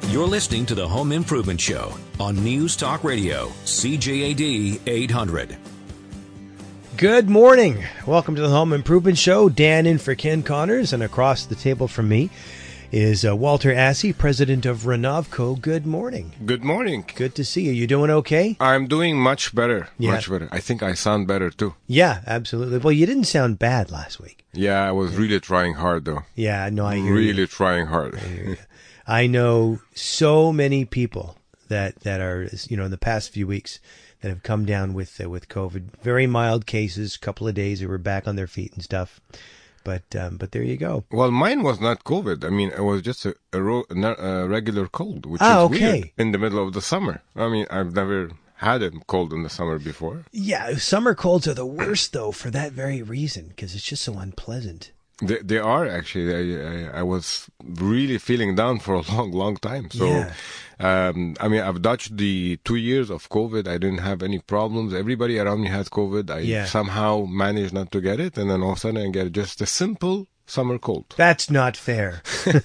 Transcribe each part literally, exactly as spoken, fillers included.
You're listening to the Home Improvement Show on News Talk Radio, C J A D eight hundred. Good morning. Welcome to the Home Improvement Show. Dan in for Ken Connors, and across the table from me is uh, Walter Assey, president of Renovco. Good morning. Good morning. Good to see you. You doing okay? I'm doing much better. Yeah. Much better. I think I sound better too. Yeah, absolutely. Well, you didn't sound bad last week. Yeah, I was really trying hard though. Yeah, no, I hear Really you. trying hard. I hear you. I know so many people that, that are, you know, in the past few weeks that have come down with uh, with COVID. Very mild cases, couple of days, they were back on their feet and stuff. But um, but there you go. Well, mine was not COVID. I mean, it was just a, a, ro- a regular cold, which Ah, is okay. weird in the middle of the summer. I mean, I've never had a cold in the summer before. Yeah, summer colds are the worst, though, for that very reason, because it's just so unpleasant. They, they are actually. I, I, I was really feeling down for a long, long time. So, Yeah. um, I mean, I've dodged the two years of COVID. I didn't have any problems. Everybody around me has COVID. I Yeah. somehow managed not to get it, and then all of a sudden I get just a simple summer cold. That's not fair.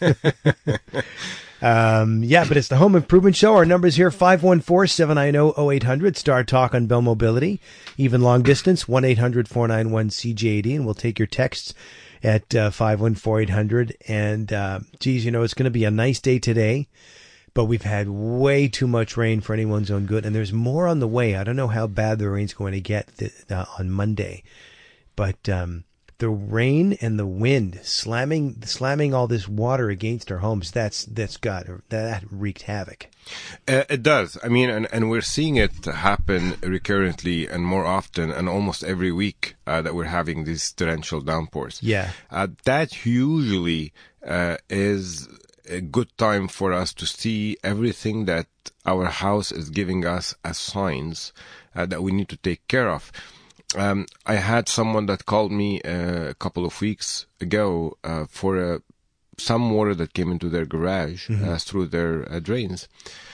um, yeah, but it's the Home Improvement Show. Our number's here, five one four, seven nine zero, zero eight hundred. Star Talk on Bell Mobility. Even long distance, one eight hundred, four nine one, C J A D. And we'll take your texts at uh, five one four, eight hundred. And, uh, geez, you know, it's going to be a nice day today, but we've had way too much rain for anyone's own good. And there's more on the way. I don't know how bad the rain's going to get th- uh, on Monday, but um, the rain and the wind slamming slamming all this water against our homes, that's that's got that wreaked havoc. Uh, it does. I mean, and, and we're seeing it happen recurrently and more often, and almost every week uh, that we're having these torrential downpours. Yeah. Uh, that usually uh, is a good time for us to see everything that our house is giving us as signs uh, that we need to take care of. Um, I had someone that called me uh, a couple of weeks ago uh, for a some water that came into their garage mm-hmm. uh, through their uh, drains.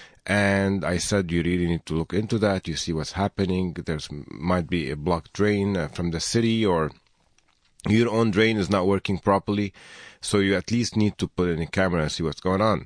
And I said, you really need to look into that. You see what's happening. There's might be a blocked drain uh, from the city, or your own drain is not working properly. So you at least need to put in a camera and see what's going on.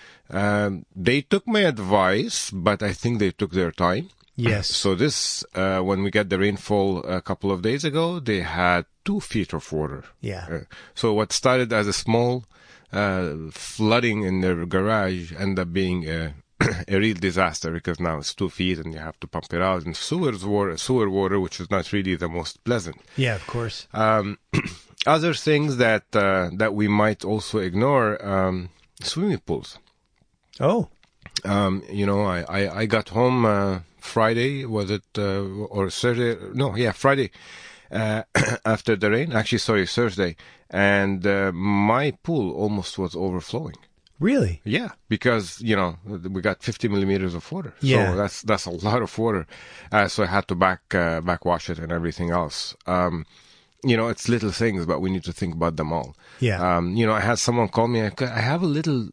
Um, they took my advice, but I think they took their time. Yes. So this, uh, when we got the rainfall a couple of days ago, they had two feet of water. Yeah. Uh, so what started as a small uh, flooding in their garage ended up being a, a real disaster, because now it's two feet and you have to pump it out. And sewers water, sewer water, which is not really the most pleasant. Yeah, of course. Um, other things that uh, that we might also ignore, um, swimming pools. Oh. Um, you know, I, I, I got home uh, Friday, was it, uh, or Thursday? No, yeah, Friday. Uh, after the rain, actually, sorry, Thursday, and uh, my pool almost was overflowing. Really? Yeah, because you know we got fifty millimeters of water. Yeah. So that's that's a lot of water. Uh, so I had to back uh, backwash it and everything else. Um, you know, it's little things, but we need to think about them all. Yeah. Um, you know, I had someone call me. I I have a little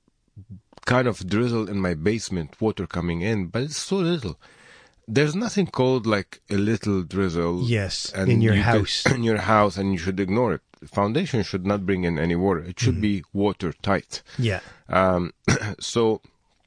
kind of drizzle in my basement, water coming in, but it's so little. There's nothing called like a little drizzle. Yes, and in your you house. Could, in your house, and you should ignore it. The foundation should not bring in any water. It should mm-hmm. be watertight. Yeah. Um, so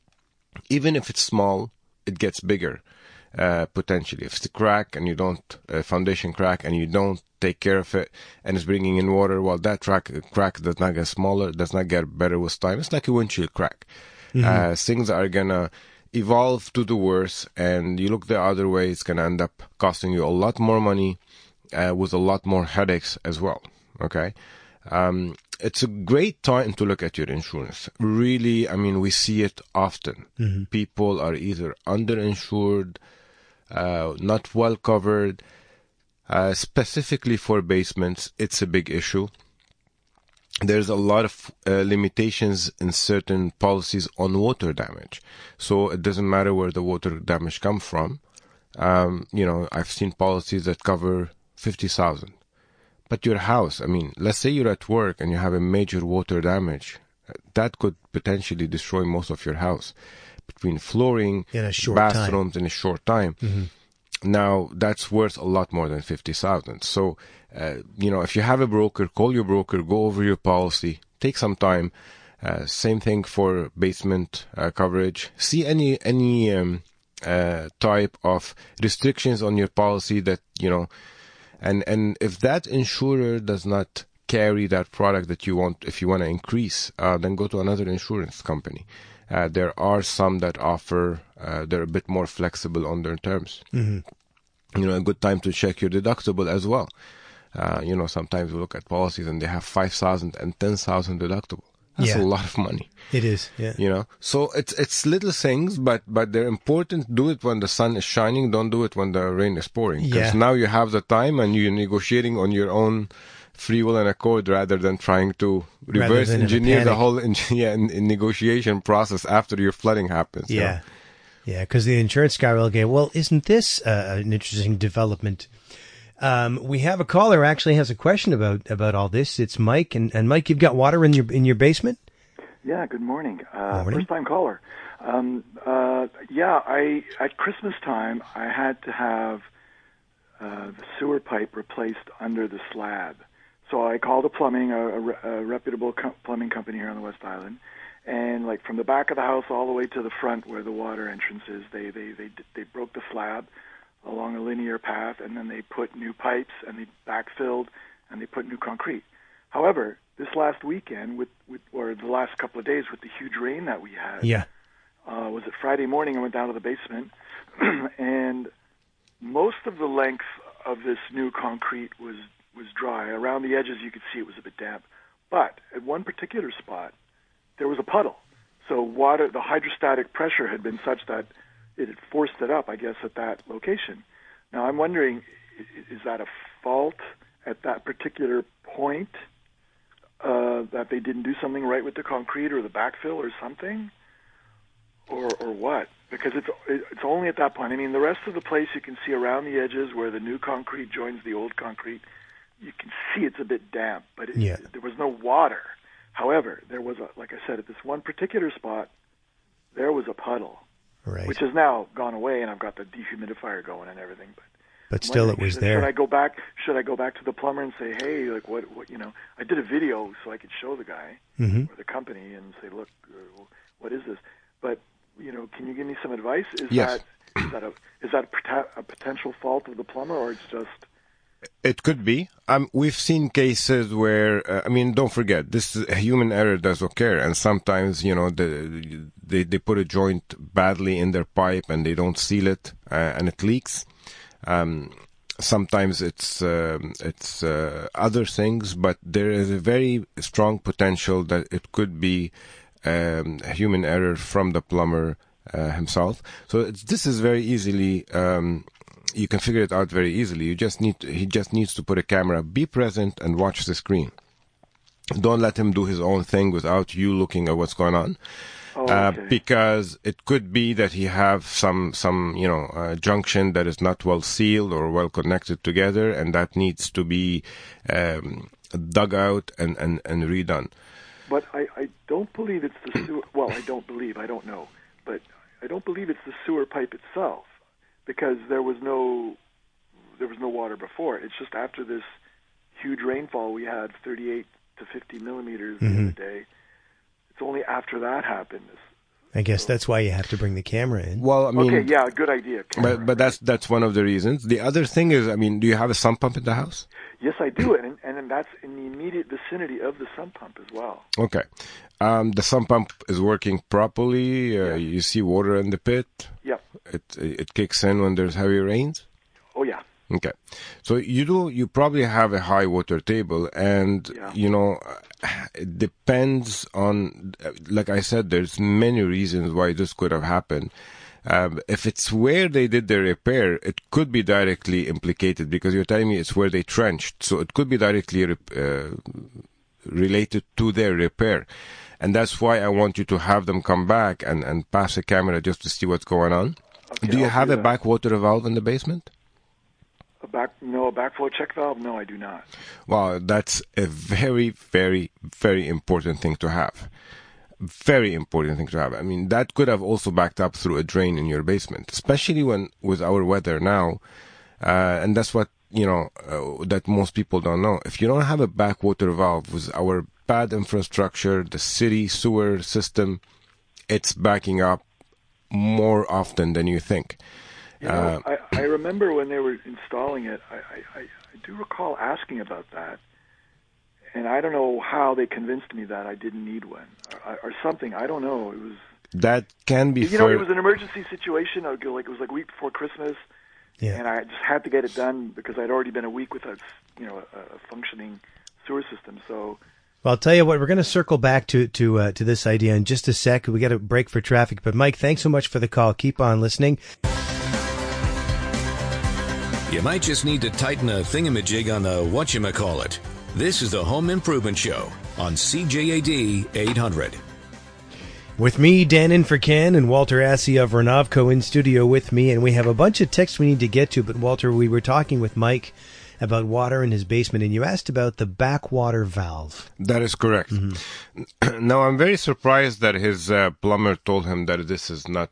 even if it's small, it gets bigger, uh, potentially. If it's a crack and you don't, a foundation crack, and you don't take care of it, and it's bringing in water, well, that crack, crack does not get smaller, does not get better with time. It's like a windshield crack. Mm-hmm. Uh, things are gonna evolve to the worse, and you look the other way, it's going to end up costing you a lot more money uh, with a lot more headaches as well. Okay. Um, it's a great time to look at your insurance. Really, I mean, we see it often. Mm-hmm. People are either underinsured, uh, not well covered. Uh, specifically for basements, it's a big issue. There's a lot of uh, limitations in certain policies on water damage. So it doesn't matter where the water damage comes from. Um, you know, I've seen policies that cover fifty thousand. But your house, I mean, let's say you're at work and you have a major water damage. That could potentially destroy most of your house. Between flooring, in a short bathrooms time. in a short time. Mm-hmm. Now, that's worth a lot more than fifty thousand. So, uh, you know, if you have a broker, call your broker, go over your policy, take some time, Uh, same thing for basement uh, coverage. See any any um, uh, type of restrictions on your policy that, you know, and and if that insurer does not carry that product that you want, if you want to increase, uh, then go to another insurance company. Uh, there are some that offer, uh, they're a bit more flexible on their terms. Mm-hmm. You know, a good time to check your deductible as well. Uh, you know, sometimes we look at policies and they have five thousand and ten thousand deductible. That's Yeah. a lot of money. It is, yeah. You know, so it's it's little things, but but they're important. Do it when the sun is shining. Don't do it when the rain is pouring. Because Yeah. now you have the time and you're negotiating on your own free will and accord rather than trying to Rather reverse than in a engineer the panic. whole in, yeah, in, in negotiation process after your flooding happens. you know? Yeah. Yeah, because the insurance guy will go, well, isn't this uh, an interesting development? Um, we have a caller who actually has a question about, about all this. It's Mike. And, and Mike, you've got water in your in your basement? Yeah, good morning. Uh, Morning. First time caller. Um, uh, yeah, I at Christmas time, I had to have uh, the sewer pipe replaced under the slab. So I called a plumbing, a, a, re- a reputable co- plumbing company here on the West Island, and like from the back of the house all the way to the front where the water entrance is, they they they they broke the slab along a linear path, and then they put new pipes and they backfilled and they put new concrete. However, this last weekend, with, with or the last couple of days with the huge rain that we had, Yeah. uh, was it Friday morning? I went down to the basement, and most of the length of this new concrete was was dry. Around the edges, you could see it was a bit damp. But at one particular spot, there was a puddle. So water, the hydrostatic pressure had been such that it had forced it up, I guess, at that location. Now, I'm wondering, i- is that a fault at that particular point, uh, that they didn't do something right with the concrete or the backfill or something? Or or what? Because it's it's only at that point. I mean, the rest of the place you can see around the edges where the new concrete joins the old concrete, you can see it's a bit damp, but it, Yeah. there was no water. However, there was, a, like I said, at this one particular spot, there was a puddle, Right. which has now gone away, and I've got the dehumidifier going and everything. But But I'm still, it wondering, was should, there. Should I go back? Should I go back to the plumber and say, hey, like what, what, you know? I did a video so I could show the guy Mhm. or the company and say, look, uh, what is this? But you know, can you give me some advice? Is Yes. that is that a is that a, pota- a potential fault of the plumber, or it's just It could be. Um, we've seen cases where, uh, I mean, don't forget, this is, human error does occur, and sometimes, you know, the, they they put a joint badly in their pipe and they don't seal it, uh, and it leaks. Um, sometimes it's um it's uh, other things, but there is a very strong potential that it could be um, a human error from the plumber uh, himself. So it's, this is very easily. Um, You can figure it out very easily. You just need to, he just needs to put a camera, be present, and watch the screen. Don't let him do his own thing without you looking at what's going on, oh, uh, okay. because it could be that he have some some you know uh, junction that is not well sealed or well connected together, and that needs to be um, dug out and, and, and redone. But I, I don't believe it's the sewer. Well, I don't believe. I don't know. But I don't believe it's the sewer pipe itself, because there was no there was no water before. It's just after this huge rainfall we had, thirty-eight to fifty millimeters Mhm. the other day. It's only after that happened. I guess that's why you have to bring the camera in. Well, I mean, Okay, yeah, good idea. Camera. but but that's that's one of the reasons. The other thing is, I mean, do you have a sump pump in the house? Yes, I do, and and that's in the immediate vicinity of the sump pump as well. Okay. Um, the sump pump is working properly. Uh, Yeah. You see water in the pit. Yep. It it kicks in when there's heavy rains. Oh yeah. Okay. So you do, you probably have a high water table, and, Yeah. you know, it depends on, like I said, there's many reasons why this could have happened. Um, if it's where they did the repair, it could be directly implicated, because you're telling me it's where they trenched. So it could be directly uh, related to their repair. And that's why I want you to have them come back and, and pass a camera just to see what's going on. Okay, do you I'll have do a that. backwater valve in the basement? A back no a backflow check valve? No, I do not. Wow, that's a very, very, very important thing to have. Very important thing to have. I mean, that could have also backed up through a drain in your basement, especially when with our weather now. Uh, and that's what, you know, uh, that most people don't know. If you don't have a backwater valve with our bad infrastructure, the city sewer system, it's backing up more often than you think. You know, uh, I, I remember when they were installing it, I, I, I do recall asking about that, and I don't know how they convinced me that I didn't need one, or, or something. I don't know. It was that can be. You know, it was an emergency situation. Like it was like a week before Christmas, yeah. and I just had to get it done because I'd already been a week without, you know, a, a functioning sewer system. So. Well, I'll tell you what, we're going to circle back to to uh, to this idea in just a sec. We got a break for traffic, but Mike, thanks so much for the call. Keep on listening. You might just need to tighten a thingamajig on the whatchamacallit. This is the Home Improvement Show on C J A D eight hundred. With me, Dan in for Ken, and Walter Assey of Renovco in studio with me, and we have a bunch of texts we need to get to, but Walter, we were talking with Mike about water in his basement, and you asked about the backwater valve. That is correct. Mm-hmm. Now, I'm very surprised that his uh, plumber told him that this is not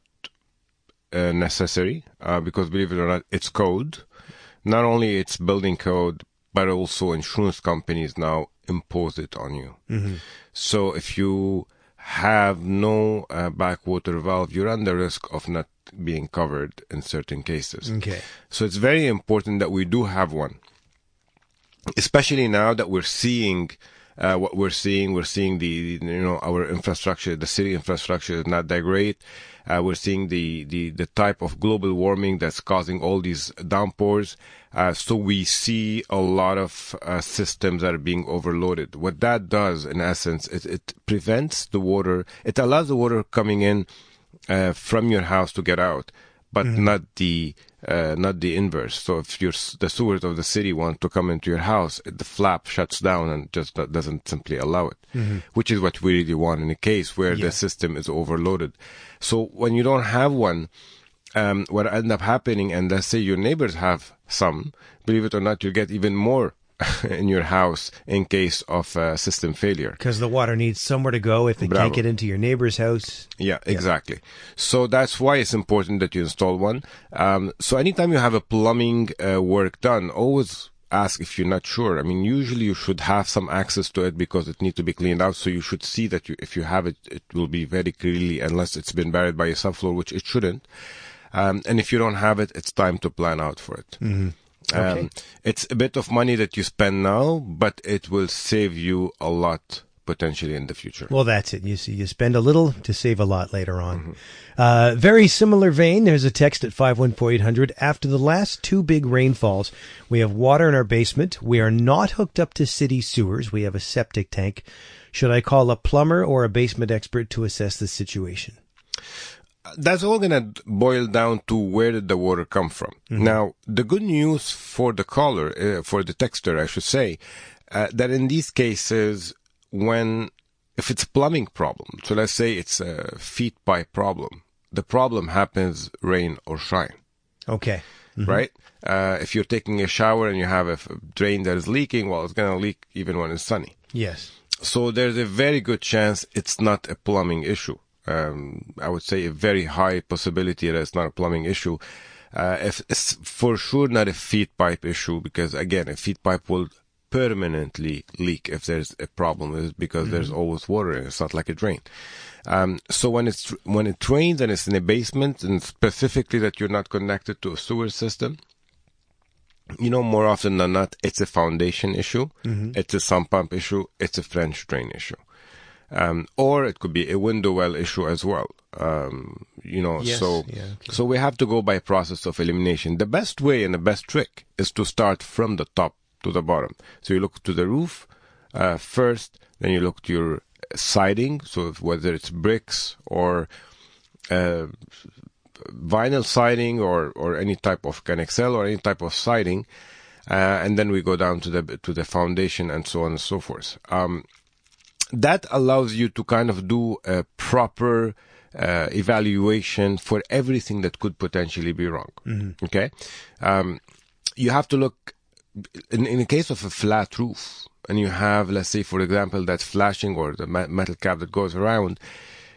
uh, necessary, uh, because believe it or not, it's code. Not only it's building code, but also insurance companies now impose it on you. Mm-hmm. So if you have no uh, backwater valve, you run the risk of not being covered in certain cases. Okay. So it's very important that we do have one, especially now that we're seeing uh, what we're seeing. We're seeing the, you know, our infrastructure, the city infrastructure is not that great. Uh, we're seeing the, the, the type of global warming that's causing all these downpours. Uh, so we see a lot of uh, systems that are being overloaded. What that does, in essence, it, it prevents the water. It allows the water coming in uh, from your house to get out, but mm-hmm. not the uh, not the inverse. So if your the sewers of the city want to come into your house, the flap shuts down and just doesn't simply allow it, mm-hmm. which is what we really want in a case where yeah. the system is overloaded. So when you don't have one, um, what ends up happening, and let's say your neighbors have some, believe it or not, you get even more in your house in case of uh, system failure. Because the water needs somewhere to go if it Bravo. Can't get into your neighbor's house. Yeah, exactly. Yeah. So that's why it's important that you install one. Um, so anytime you have a plumbing uh, work done, always ask if you're not sure. I mean, usually you should have some access to it because it needs to be cleaned out. So you should see that you, if you have it, it will be very clearly, unless it's been buried by a subfloor, which it shouldn't. Um, and if you don't have it, it's time to plan out for it. Mm-hmm. Um, okay. It's a bit of money that you spend now, but it will save you a lot potentially in the future. Well, that's it. You see, you spend a little to save a lot later on. Mm-hmm. Uh, very similar vein. There's a text at five one four eight hundred. After the last two big rainfalls, we have water in our basement. We are not hooked up to city sewers. We have a septic tank. Should I call a plumber or a basement expert to assess the situation? That's all going to boil down to where did the water come from. Mm-hmm. Now, the good news for the caller, uh, for the texter, I should say, uh, that in these cases, when, if it's a plumbing problem, so let's say it's a feed pipe problem, the problem happens rain or shine. Okay. Mm-hmm. Right? Uh, if you're taking a shower and you have a drain that is leaking, well, it's going to leak even when it's sunny. Yes. So there's a very good chance it's not a plumbing issue. Um, I would say a very high possibility that it's not a plumbing issue. Uh, if it's for sure not a feed pipe issue, because again, a feed pipe will permanently leak if there's a problem, because mm-hmm. there's always water in it. It's not like a drain. Um, so when it's, when it rains and it's in a basement, and specifically that you're not connected to a sewer system, you know, more often than not, it's a foundation issue. Mm-hmm. It's a sump pump issue. It's a French drain issue. Um, or it could be a window well issue as well. Um, you know, yes, so, yeah, okay. so we have to go by process of elimination. The best way and the best trick is to start from the top to the bottom. So you look to the roof, uh, first, then you look to your siding. So if, whether it's bricks or, uh, vinyl siding or, or any type of Canexel or any type of siding. Uh, and then we go down to the, to the foundation and so on and so forth. Um, That allows you to kind of do a proper uh, evaluation for everything that could potentially be wrong. Mm-hmm. Okay? Um, you have to look, in, in the case of a flat roof, and you have, let's say, for example, that flashing or the metal cap that goes around,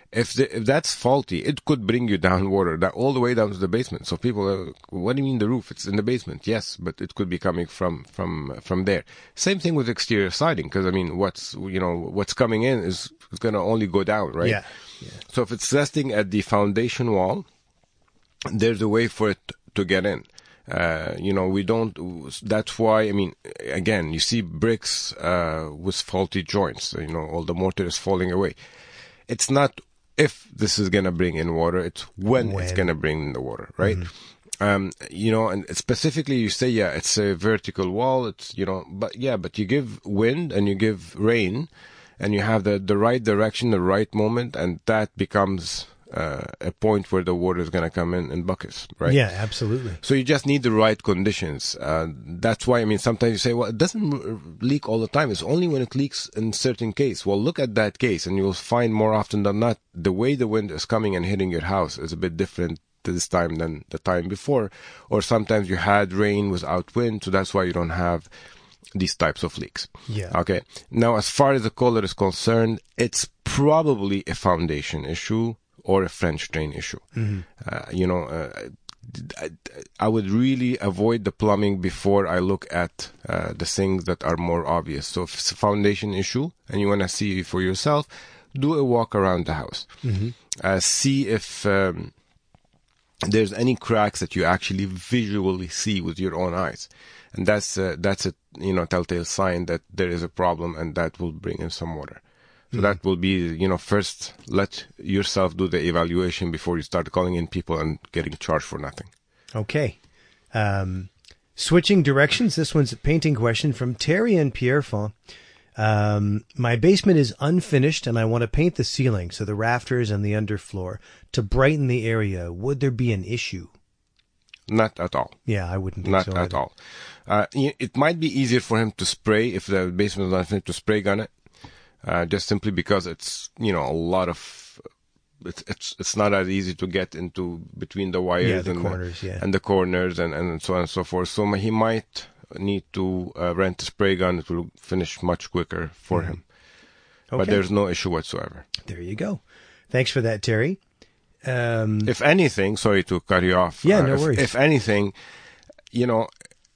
If the, if that's faulty, it could bring you down water that all the way down to the basement. So people, are, what do you mean the roof? It's in the basement. Yes, but it could be coming from from from there. Same thing with exterior siding, because I mean, what's you know what's coming in is, is going to only go down, right? Yeah. yeah. So if it's resting at the foundation wall, there's a way for it to get in. Uh, you know, we don't, that's why, I mean, again, you see bricks, uh, with faulty joints, you know, all the mortar is falling away. It's not if this is going to bring in water, it's when, when. it's going to bring in the water, right? Mm-hmm. Um, you know, and specifically you say, yeah, it's a vertical wall, it's, you know, but yeah, but you give wind and you give rain and you have the, the right direction, the right moment, and that becomes, Uh, a point where the water is going to come in in buckets, right? Yeah, absolutely. So you just need the right conditions. Uh, that's why, I mean, sometimes you say, well, it doesn't leak all the time. It's only when it leaks in certain case. Well, look at that case and you'll find more often than not, the way the wind is coming and hitting your house is a bit different this time than the time before. Or sometimes you had rain without wind, so that's why you don't have these types of leaks. Yeah. Okay. Now, as far as the color is concerned, it's probably a foundation issue or a French drain issue. Mm-hmm. Uh, you know, uh, I, I would really avoid the plumbing before I look at uh, the things that are more obvious. So if it's a foundation issue and you want to see for yourself, do a walk around the house. Mm-hmm. Uh, see if um, there's any cracks that you actually visually see with your own eyes. And that's uh, that's a you know telltale sign that there is a problem, and that will bring in some water. So mm-hmm. that will be, you know, first let yourself do the evaluation before you start calling in people and getting charged for nothing. Okay. Um, switching directions. This one's a painting question from Terry and Pierrefonds. Um, my basement is unfinished and I want to paint the ceiling, so the rafters and the underfloor, to brighten the area. Would there be an issue? Not at all. Yeah, I wouldn't think Not so. Not at all. Uh, it might be easier for him to spray if the basement is unfinished, to spray gun it. Uh, just simply because it's, you know, a lot of, it's, it's, it's not as easy to get into between the wires yeah, the and, corners, the, yeah. and the corners and, and so on and so forth. So he might need to uh, rent a spray gun. It will finish much quicker for mm-hmm. him. Okay. But there's no issue whatsoever. There you go. Thanks for that, Terry. Um, if anything, sorry to cut you off. Yeah, uh, no if, worries. If anything, you know,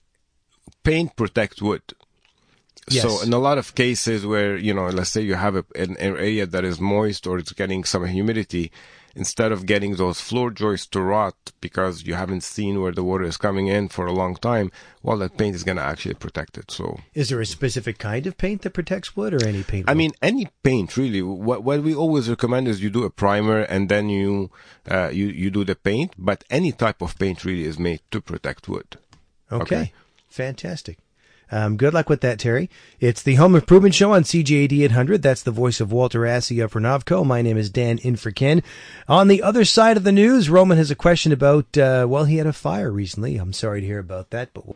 paint protects wood. Yes. So in a lot of cases where, you know, let's say you have a, an, an area that is moist or it's getting some humidity, instead of getting those floor joists to rot because you haven't seen where the water is coming in for a long time, well, that paint is going to actually protect it. So, is there a specific kind of paint that protects wood, or any paint? I mean, any paint really. What what we always recommend is you do a primer and then you uh, you you do the paint. But any type of paint really is made to protect wood. Okay, okay? Fantastic. Um, good luck with that, Terry. It's the Home Improvement Show on C J A D eight hundred. That's the voice of Walter Assey of Renavco. My name is Dan Infraken. On the other side of the news, Roman has a question about, uh, well, he had a fire recently. I'm sorry to hear about that, but...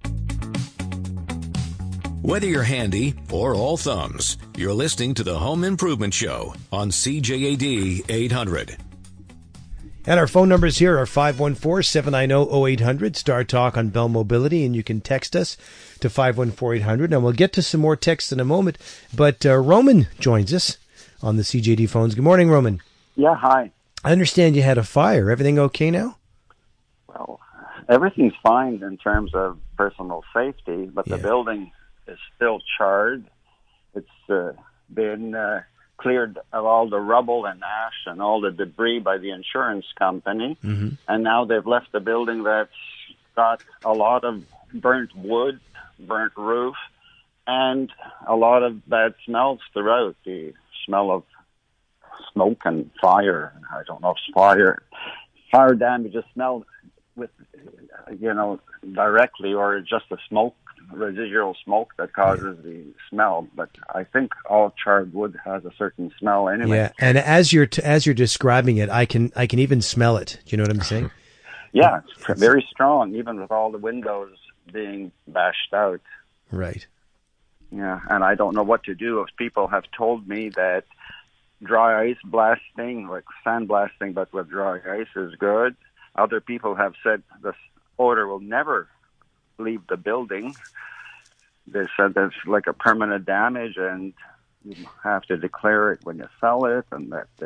Whether you're handy or all thumbs, you're listening to the Home Improvement Show on C J A D eight hundred. And our phone numbers here are five one four, seven nine zero, zero eight hundred, Star Talk on Bell Mobility, and you can text us to five one four, eight hundred. And we'll get to some more texts in a moment. But uh, Roman joins us on the C J D phones. Good morning, Roman. Yeah, hi. I understand you had a fire. Everything okay now? Well, everything's fine in terms of personal safety, but yeah. the building is still charred. It's uh, been... Uh, cleared of all the rubble and ash and all the debris by the insurance company. Mm-hmm. And now they've left the building that's got a lot of burnt wood, burnt roof, and a lot of bad smells throughout. The smell of smoke and fire. I don't know if fire, fire damage is smelled with, you know, directly, or just the smoke, residual smoke that causes yeah. the smell. But I think all charred wood has a certain smell anyway. Yeah, and as you're t- as you're describing it, I can I can even smell it. Do you know what I'm saying? Yeah, it's very strong, even with all the windows being bashed out. Right. Yeah, and I don't know what to do. People have told me that dry ice blasting, like sandblasting, but with dry ice is good. Other people have said this odor will never leave the building. They said there's like a permanent damage and you have to declare it when you sell it, and that there's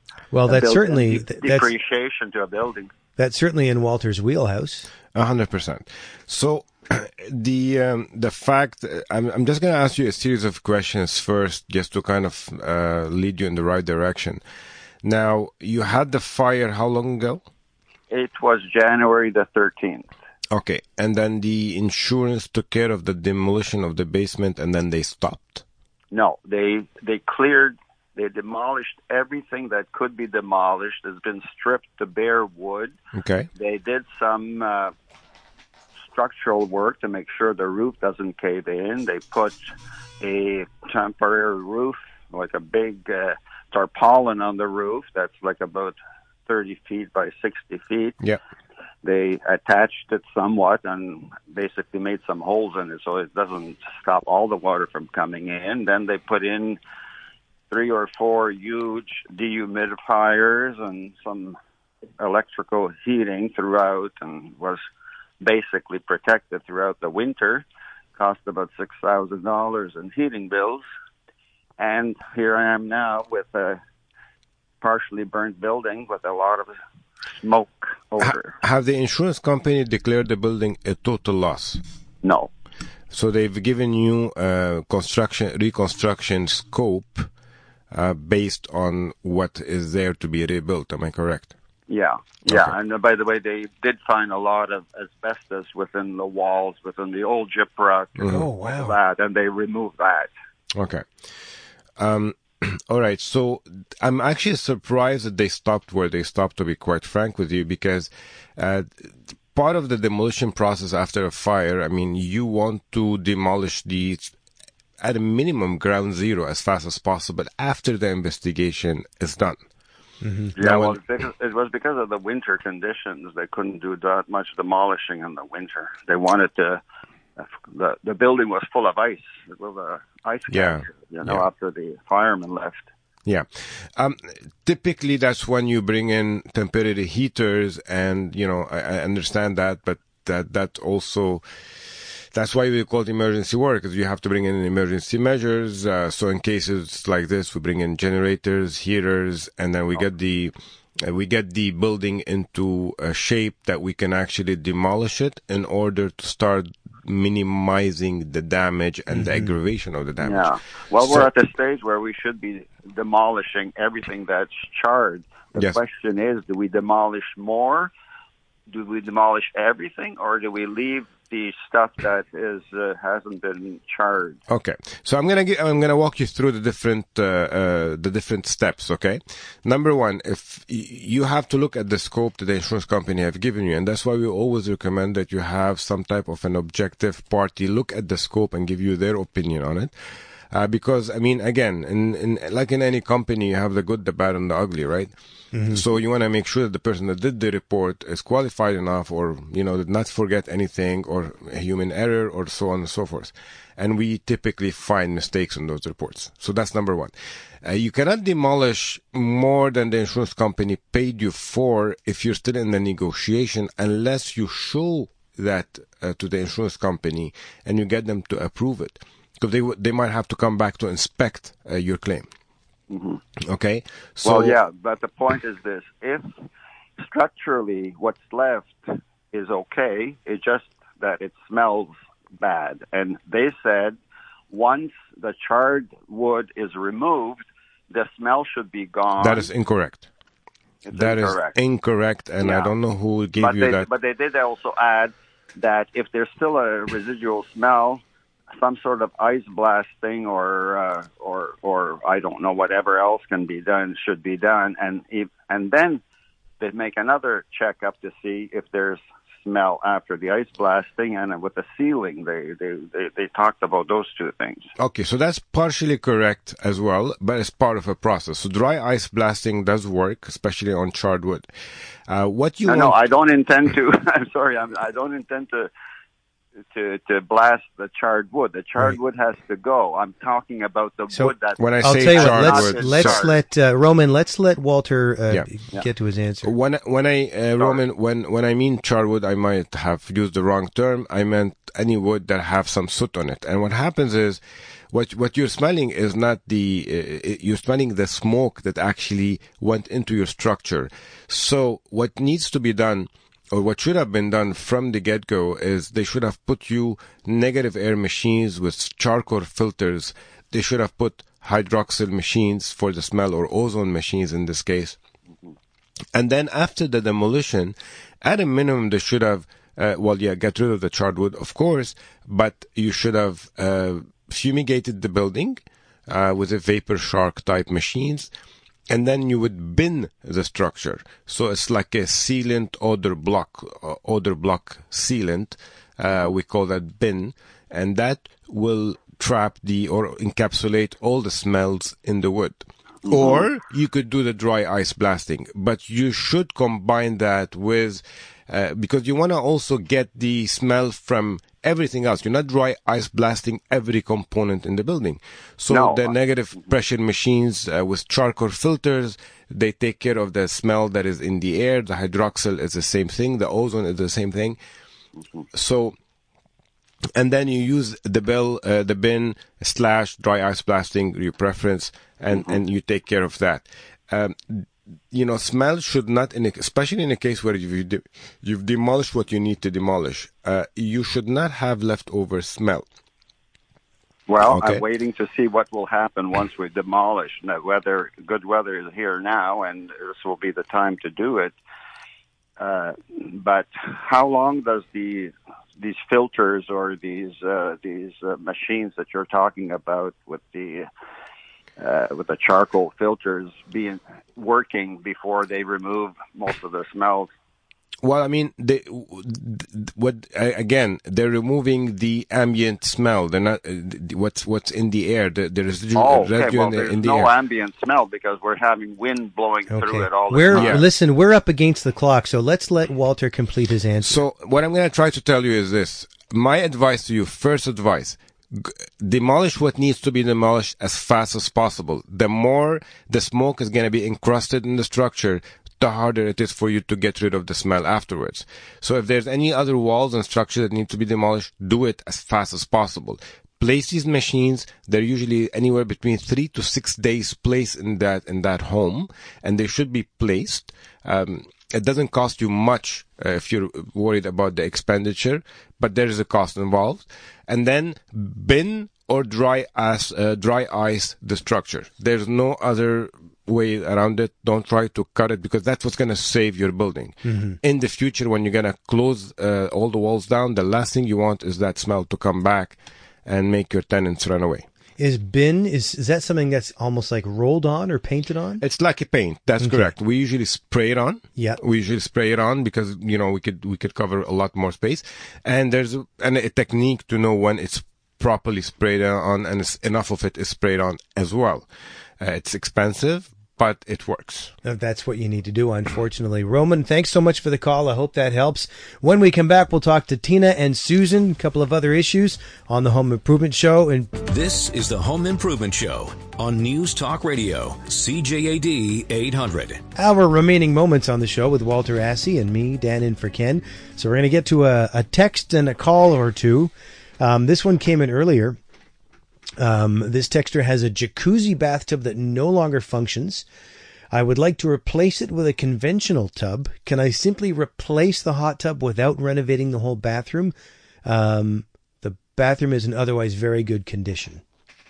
Well, that's build- certainly de- that's depreciation to a building. that's certainly in Walter's wheelhouse. A hundred percent. So the um, the fact I'm I'm just going to ask you a series of questions first, just to kind of uh, lead you in the right direction. Now, you had the fire how long ago? It was January the thirteenth. Okay, and then the insurance took care of the demolition of the basement, and then they stopped. No, they they cleared, they demolished everything that could be demolished. It's been stripped to bare wood. Okay. They did some uh, structural work to make sure the roof doesn't cave in. They put a temporary roof, like a big uh, tarpaulin on the roof that's like about thirty feet by sixty feet. Yeah. They attached it somewhat and basically made some holes in it so it doesn't stop all the water from coming in. Then they put in three or four huge dehumidifiers and some electrical heating throughout, and was basically protected throughout the winter. Cost about six thousand dollars in heating bills. And here I am now with a partially burnt building with a lot of smoke over. Ha- have the insurance company declared the building a total loss? No. So they've given you a construction, reconstruction scope uh, based on what is there to be rebuilt. Am I correct? Yeah, yeah. Okay. And uh, by the way, they did find a lot of asbestos within the walls, within the old gyprock. and Oh, all wow. That, and they removed that. Okay. Um, all right. So I'm actually surprised that they stopped where they stopped, to be quite frank with you, because uh, part of the demolition process after a fire, I mean, you want to demolish the, at a minimum, ground zero as fast as possible after the investigation is done. Yeah, Now, well, when- because, it was because of the winter conditions. They couldn't do that much demolishing in the winter. They wanted to. The the building was full of ice. It was a ice Yeah, catcher, you know, yeah. after the firemen left. Yeah. Um, typically, that's when you bring in temporary heaters, and, you know, I, I understand that, but that, that also, that's why we call it emergency work, because you have to bring in emergency measures. Uh, so in cases like this, we bring in generators, heaters, and then we get the, uh, we get the building into a shape that we can actually demolish it in order to start minimizing the damage and the aggravation of the damage. Yeah. Well, So- we're at the stage where we should be demolishing everything that's charred. The Yes. question is, do we demolish more? Do we demolish everything, or do we leave the stuff that is uh, hasn't been charred? Okay, so I'm gonna get, I'm gonna walk you through the different uh, uh, the different steps. Okay, number one, if y- you have to look at the scope that the insurance company have given you, and that's why we always recommend that you have some type of an objective party look at the scope and give you their opinion on it. Uh, because, I mean, again, in, in, like in any company, you have the good, the bad, and the ugly, right? Mm-hmm. So you want to make sure that the person that did the report is qualified enough, or, you know, did not forget anything, or a human error, or so on and so forth. And we typically find mistakes in those reports. So that's number one. Uh, you cannot demolish more than the insurance company paid you for if you're still in the negotiation, unless you show that uh, to the insurance company and you get them to approve it. Because they w- they might have to come back to inspect uh, your claim. Mm-hmm. Okay. So Well, yeah, but the point is this: if structurally what's left is okay, it's just that it smells bad, and they said once the charred wood is removed, the smell should be gone. that is incorrect. It's That is incorrect. incorrect, and I Yeah. don't know who gave but you they, that. But they did also add that if there's still a residual smell, some sort of ice blasting or uh, or or I don't know, whatever else can be done should be done, and if, and then they make another checkup to see if there's smell after the ice blasting, and with the sealing, they they, they they talked about those two things. Okay, so that's partially correct as well, but it's part of a process. So dry ice blasting does work, especially on charred wood. Uh, what you No, want... no, I don't intend to. I'm sorry, I'm, I don't intend to. To, to blast the charred wood. The charred Right. wood has to go. I'm talking about the So, wood that. When I I'll say tell you what. charred Let's wood, let's sorry. let uh, Roman. Let's let Walter uh, Yeah. Yeah. get to his answer. When when I uh, Roman when when I mean charred wood, I might have used the wrong term. I meant any wood that have some soot on it. And what happens is, what what you're smelling is not the uh, you're smelling the smoke that actually went into your structure. So what needs to be done, or what should have been done from the get-go, is they should have put you negative air machines with charcoal filters. They should have put hydroxyl machines for the smell, or ozone machines in this case. And then after the demolition, at a minimum, they should have, uh, well, yeah, get rid of the charred wood, of course, but you should have uh, fumigated the building uh, with a vapor shark type machines, and then you would bin the structure. So it's like a sealant odor block, uh, odor block sealant. Uh, we call that bin, and that will trap the or encapsulate all the smells in the wood. Mm-hmm. Or you could do the dry ice blasting, but you should combine that with, uh, because you want to also get the smell from everything else. You're not dry ice blasting every component in the building. So no. the negative pressure machines uh, with charcoal filters, they take care of the smell that is in the air. The hydroxyl is the same thing. The ozone is the same thing. Mm-hmm. So, and then you use the bill, uh, the bin slash dry ice blasting, your preference, and, mm-hmm. and you take care of that. Um, you know, smell should not, in a, especially in a case where you've, de- you've demolished what you need to demolish, uh, you should not have leftover smell. Well, okay. I'm waiting to see what will happen once we demolish. Now, weather, good weather is here now, and this will be the time to do it. Uh, but how long does the these filters or these uh, these uh, machines that you're talking about with the uh, with the charcoal filters being working before they remove most of the smells? Well, I mean, they, what again? They're removing the ambient smell. They're not uh, what's what's in the air. The, the residual, oh, okay. residue Well, in the, there's in the no air. ambient smell because we're having wind blowing okay. through it all the we're, time. Yeah. Listen, we're up against the clock, so let's let Walter complete his answer. So what I'm going to try to tell you is this. My advice to you, first advice, g- demolish what needs to be demolished as fast as possible. The more the smoke is going to be encrusted in the structure, the harder it is for you to get rid of the smell afterwards. So if there's any other walls and structure that need to be demolished, do it as fast as possible. Place these machines. They're usually anywhere between three to six days placed in that in that home, and they should be placed. Um, it doesn't cost you much uh, if you're worried about the expenditure, but there is a cost involved. And then bin or dry ice, uh, dry ice the structure. There's no other way around it. Don't try to cut it because that's what's going to save your building. Mm-hmm. In the future, when you're going to close uh, all the walls down, the last thing you want is that smell to come back and make your tenants run away. Is bin, is, is that something that's almost like rolled on or painted on? It's like a paint. That's okay. Correct. We usually spray it on. Yeah. We usually spray it on because, you know, we could, we could cover a lot more space. And there's a, and a technique to know when it's properly sprayed on and it's, enough of it is sprayed on as well. Uh, it's expensive, but it works. That's what you need to do, unfortunately. Roman, thanks so much for the call. I hope that helps. When we come back, we'll talk to Tina and Susan, a couple of other issues on the Home Improvement Show. And this is the Home Improvement Show on News Talk Radio, C J A D eight hundred. Our remaining moments on the show with Walter Assey and me, Dan in for Ken. So we're going to get to a, a text and a call or two. Um, this one came in earlier. Um, this texter has a jacuzzi bathtub that no longer functions. I would like to replace it with a conventional tub. Can I simply replace the hot tub without renovating the whole bathroom? Um, the bathroom is in otherwise very good condition.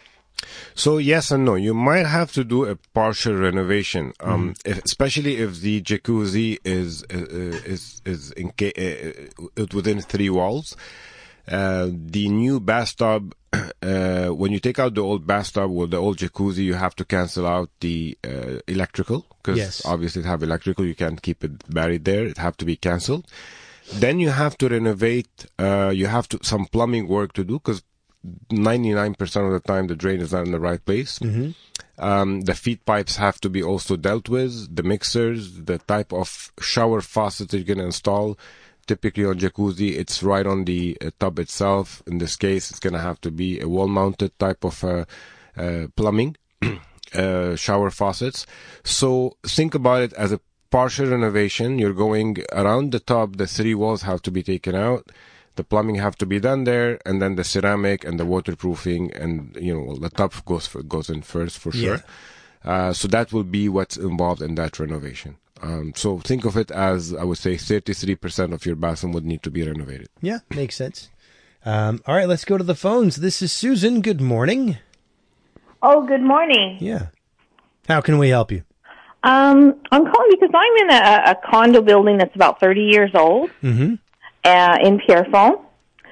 So yes and no. You might have to do a partial renovation, um, mm. if, especially if the jacuzzi is uh, is is in, uh, within three walls. Uh, the new bathtub, uh, when you take out the old bathtub or the old jacuzzi, you have to cancel out the uh, electrical because yes. obviously it have electrical. You can't keep it buried there. It have to be canceled. Then you have to renovate. Uh, you have to some plumbing work to do because ninety-nine percent of the time the drain is not in the right place. Mm-hmm. Um, the feed pipes have to be also dealt with. The mixers, the type of shower faucet that you're going to install. Typically on jacuzzi, it's right on the uh, tub itself. In this case, it's going to have to be a wall-mounted type of uh, uh, plumbing, uh, shower faucets. So think about it as a partial renovation. You're going around the tub. The three walls have to be taken out. the plumbing have to be done there, and then the ceramic and the waterproofing, and you know the top goes for, goes in first for sure. Yeah. Uh, so that will be what's involved in that renovation. Um, so think of it as, I would say, thirty-three percent of your bathroom would need to be renovated. Yeah, makes sense. Um, all right, let's go to the phones. This is Susan. Good morning. Oh, good morning. Yeah. How can we help you? Um, I'm calling because I'm in a, a condo building that's about thirty years old Mm-hmm. uh, in Pierrefonds.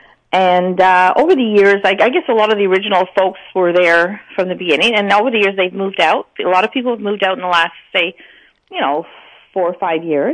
And uh, over the years, I, I guess a lot of the original folks were there from the beginning, and over the years they've moved out. A lot of people have moved out in the last, say, you know, four or five years.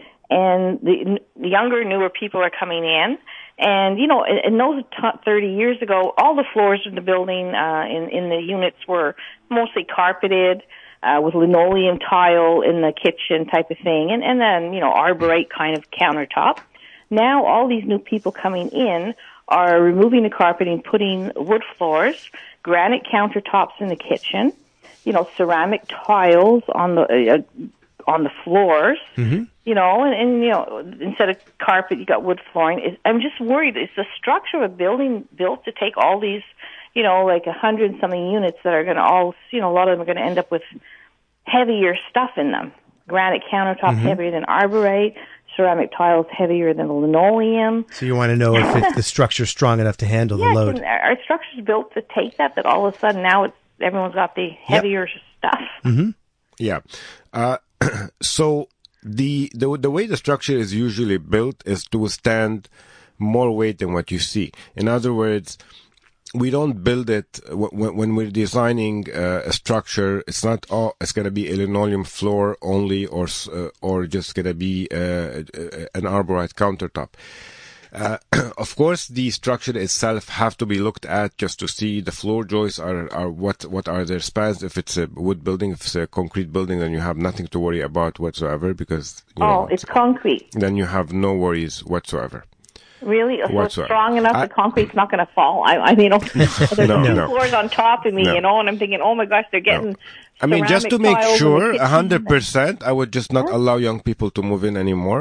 And the, the younger, newer people are coming in. And, you know, in, in those t- thirty years ago, all the floors in the building, uh, in, in the units were mostly carpeted, uh, with linoleum tile in the kitchen type of thing, and, and then, you know, arborite kind of countertop. Now all these new people coming in are removing the carpeting, putting wood floors, granite countertops in the kitchen, you know, ceramic tiles on the, uh, on the floors. Mm-hmm. You know, and, and, you know, instead of carpet, you got wood flooring. It, I'm just worried. Is the structure of a building built to take all these, you know, like a hundred something units that are going to all, you know, a lot of them are going to end up with heavier stuff in them. Granite countertop Mm-hmm. heavier than arborite, ceramic tiles heavier than linoleum. So you want to know if it, the structure's strong enough to handle Yeah, the load. can, are structures built to take that, that all of a sudden now it's, everyone's got the heavier stuff? Mm-hmm. Yeah. Uh, so the, the the way the structure is usually built is to withstand more weight than what you see. In other words, we don't build it when, when we're designing uh, a structure. It's not all. It's going to be a linoleum floor only, or uh, or just going to be uh, an arborite countertop. Uh, of course, the structure itself have to be looked at just to see the floor joists are, are what, what are their spans. If it's a wood building, if it's a concrete building, then you have nothing to worry about whatsoever because, you Oh, know, it's concrete. then you have no worries whatsoever. Really? So it's Whatsoever. strong enough I- the concrete's not going to fall? I, I mean, there's No, two no. floors on top of me, No. you know, and I'm thinking, oh my gosh, they're getting I mean, just to ceramic make tiles in the sure, kitchen. a hundred percent, I would just not allow young people to move in anymore.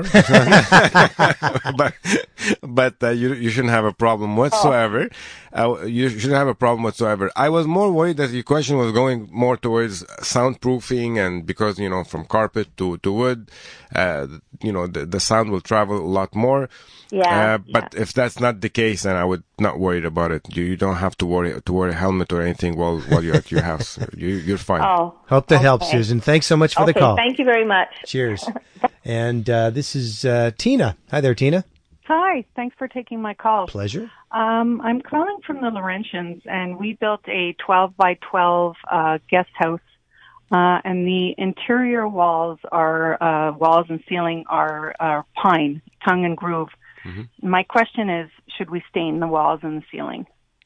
but, but uh, you you shouldn't have a problem whatsoever. Uh, you shouldn't have a problem whatsoever. I was more worried that your question was going more towards soundproofing, and because you know, from carpet to to wood, uh, you know, the the sound will travel a lot more. Yeah, Uh, but if that's not the case, then I would not worry about it. You, you don't have to worry to wear a helmet or anything while while you're at your house. You, you're fine. Oh, Hope that helps, okay. Susan. Thanks so much for okay, the call. thank you very much. Cheers. And uh, this is uh, Tina. Hi there, Tina. Hi, thanks for taking my call. Pleasure. Um, I'm calling from the Laurentians, and we built a twelve by twelve uh, guest house, uh, and the interior walls are uh, walls and ceiling are, are pine, tongue and groove. Mm-hmm. My question is, should we stain the walls and the ceiling?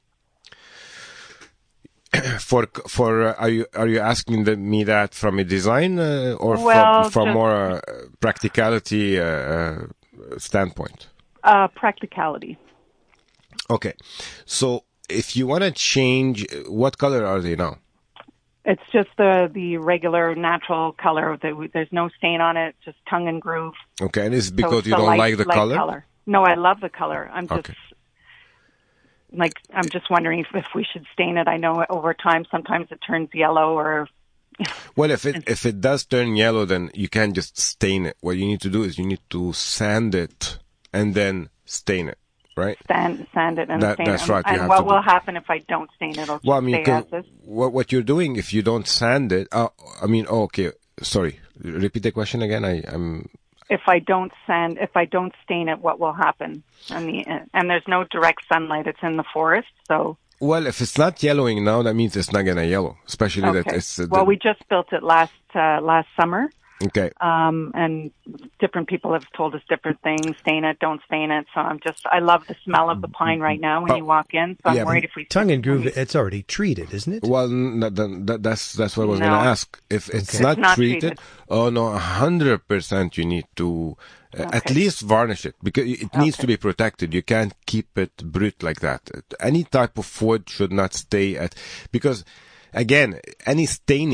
For for uh, are you are you asking the, me that from a design uh, or Well, from from just- more uh, practicality uh, uh, standpoint? Uh, practicality. Okay, so if you want to change, what color are they now? It's just the the regular natural color. There's no stain on it. Just tongue and groove. Okay, and it's So because it's you a don't light- like the light color? No, I love the color. I'm just Okay. like I'm just wondering if, if we should stain it. I know over time sometimes it turns yellow or Well, if it if it does turn yellow, then you can't just stain it. What you need to do is you need to sand it and then stain it, right? sand sand it and That- stain that's it. right, you And have what to do- will happen if I don't stain it? It'll Well, I just mean, stay as 'cause is. what what you're doing if you don't sand it? Uh, I mean, oh, okay, sorry. Repeat the question again. I I'm. If I don't sand, if I don't stain it, what will happen? And the and there's no direct sunlight. It's in the forest, so Well, if it's not yellowing now, that means it's not gonna yellow. Especially that okay. it's. Uh, well, the- we just built it last uh, last summer. Okay. Um, and different people have told us different things. Stain it, don't stain it. So I'm just, I love the smell of the pine right now when Oh, you walk in. So I'm yeah, worried if we Tongue and groove, when we- it's already treated, isn't it? Well, n- n- that, that's that's what I was No. gonna ask. If it's Okay. not, It's not treated, treated. oh no, a hundred percent, you need to uh, at Okay. least varnish it because it needs Okay. to be protected. You can't keep it brute like that. Any type of wood should not stay at because. Again, any staining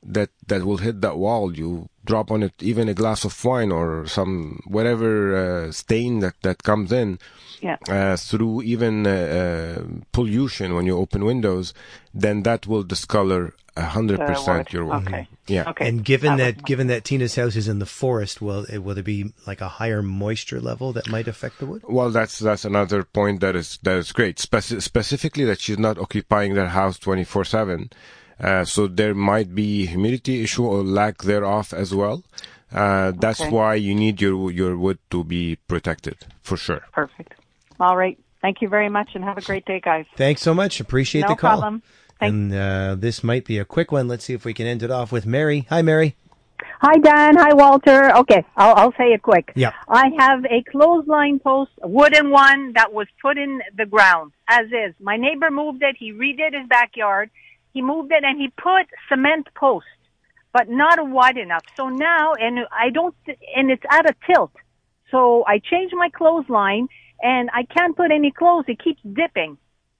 that, that will hit that wall. You drop on it even a glass of wine or some whatever uh, stain that, that comes in Yeah. uh, through even uh, uh, pollution when you open windows, then that will discolor a hundred The percent wood. your wood. Okay. Yeah. Okay. And given That that, was- given that Tina's house is in the forest, will it, will there be like a higher moisture level that might affect the wood? Well, that's that's another point that is that is great. Speci- specifically, that she's not occupying their house twenty-four seven, uh, so there might be humidity issue or lack thereof as well. Uh, that's Okay. why you need your your wood to be protected for sure. Perfect. All right. Thank you very much, and have a great day, guys. Thanks so much. Appreciate No the call. problem. Thank- And uh, this might be a quick one. Let's see if we can end it off with Mary. Hi, Mary. Hi, Dan. Hi, Walter. Okay, I'll, I'll say it quick. Yeah. I have a clothesline post, a wooden one that was put in the ground as is. My neighbor moved it. He redid his backyard. He moved it and he put cement post, but not wide enough. So now, and I don't, and it's at a tilt. So I changed my clothesline and I can't put any clothes. It keeps dipping.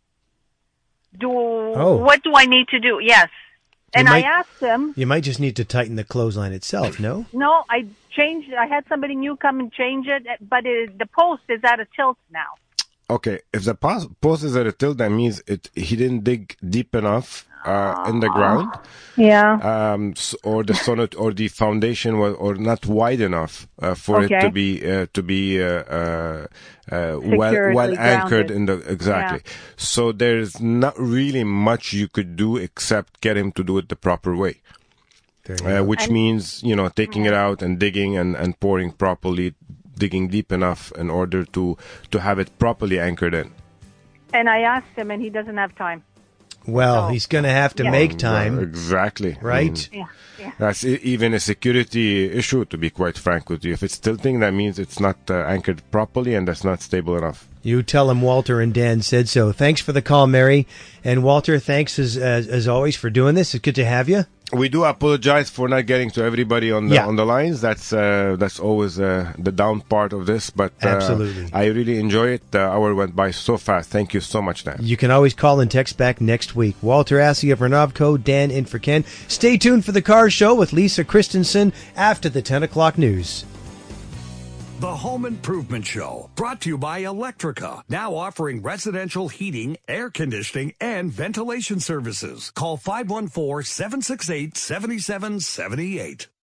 Do, Oh. what do I need to do? Yes. And might- I asked him, You might just need to tighten the clothesline itself, no? no, I changed. I had somebody new come and change it, but it, the post is at a tilt now. Okay, if the pos- post is at a tilt, that means it he didn't dig deep enough uh, in the ground, Yeah. um, s- or the sonnet or the foundation was or not wide enough uh, for it Okay. to be uh, to be uh, uh, uh, well Securely well anchored grounded. in the exactly. So there's not really much you could do except get him to do it the proper way. There you Uh, go. which means, you know, taking it out and digging and, and pouring properly, digging deep enough in order to, to have it properly anchored in. And I asked him, and he doesn't have time. Well, So- he's going to have to Yeah. make Uh, time, exactly. right? Mm. Yeah. Yeah. That's e- even a security issue, to be quite frank with you. If it's tilting, that means it's not uh, anchored properly and that's not stable enough. You tell him Walter and Dan said so. Thanks for the call, Mary. And Walter, thanks as, as, as always for doing this. It's good to have you. We do apologize for not getting to everybody on the Yeah. on the lines. That's uh, that's always uh, the down part of this, but uh, Absolutely. I really enjoy it. The hour went by so fast. Thank you so much, Dan. You can always call and text back next week. Walter Assia for Novco, Dan in for Ken. Stay tuned for the Car Show with Lisa Christensen after the ten o'clock news. The Home Improvement Show, brought to you by Electrica, now offering residential heating, air conditioning, and ventilation services. Call five one four, seven six eight, seven seven seven eight.